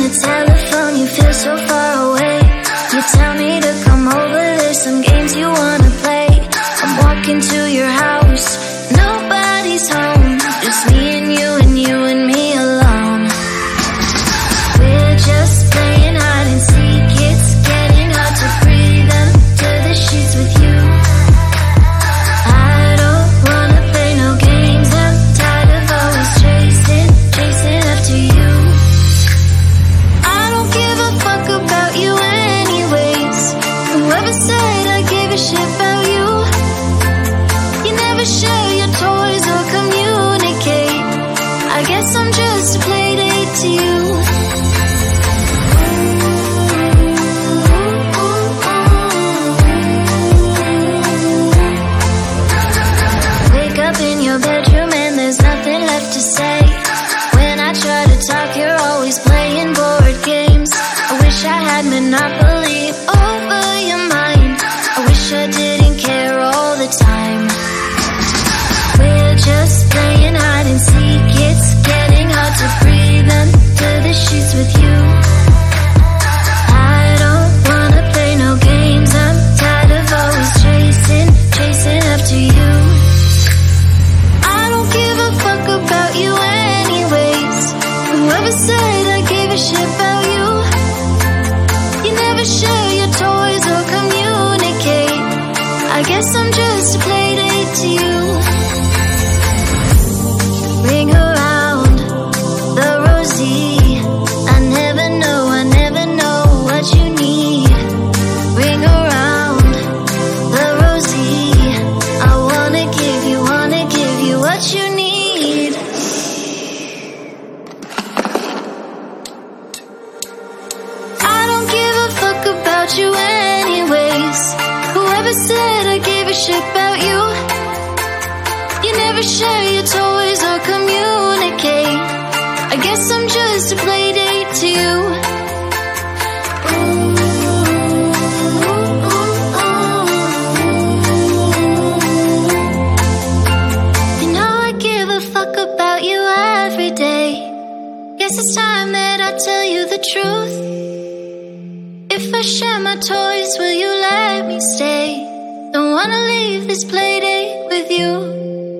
the telephone, you feel so far away. You tell me to come over, there's some games you wanna play. I'm walking to your house, nobody's home, just me and you and you and me alone. We're just playing hide and seek, it's getting hard to breathe under the sheets with you. I don't wanna play no games, I'm tired of always chasing after you. I don't give a fuck about you anyways. Whoever said I gave a shit about you, you never share your toys or communicate. I guess I'm just a playdate to you. Wake up in your bedroom and there's nothing left to say. When I try to talk, you're always playing board games. I wish I had Monopoly over your mind. I wish I didn't care all the time. We're just playing hide and seek, it's getting hard to breathe under the sheets with you. I don't wanna play no games, I'm tired of always chasing after you. I don't give a fuck about you anyways. Whoever said I gave a shit about you, you never share your toys or communicate. I guess I'm just a playdate to you. Ring around the rosy, I never know what you need. Ring around the rosy, I wanna give you what you need. I don't give a fuck about you anyways. Whoever said I gave a shit about you, you never share your toys or communicate. I guess I'm just a playdate to you. You know I give a fuck about you every day. Guess it's time that I tell you the truth. If I share my toys, will you let me stay? Don't wanna leave this playdate with you.